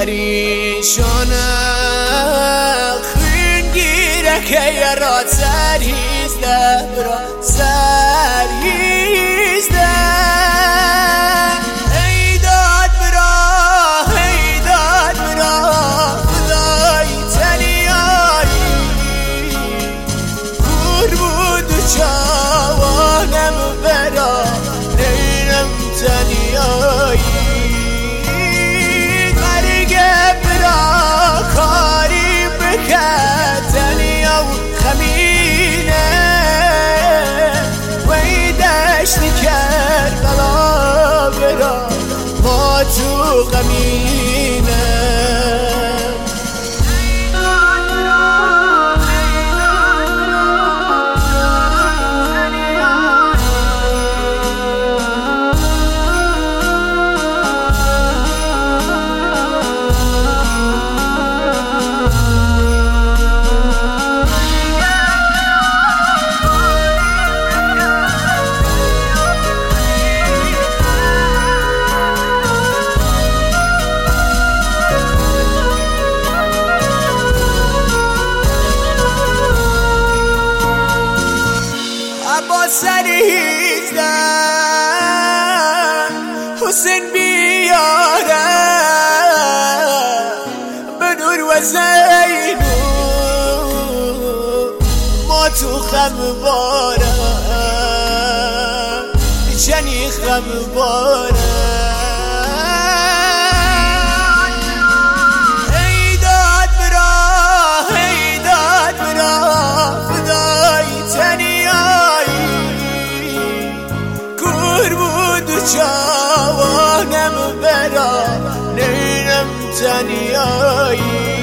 پریشانه خون گیره که یه را سرهیزده برا سرهیزده ای داد برا خدای تنیایی کور بود و چاوانم برا نینم تنیایی تنیا و خمینه وی دشت کربلا برا ما تو غمینه سرهیزدم حسین بیاره بدور و زینو ما تو خم باره چنی خم باره ای داد برا خدای تنیایی جوانم برا نینم تنیایی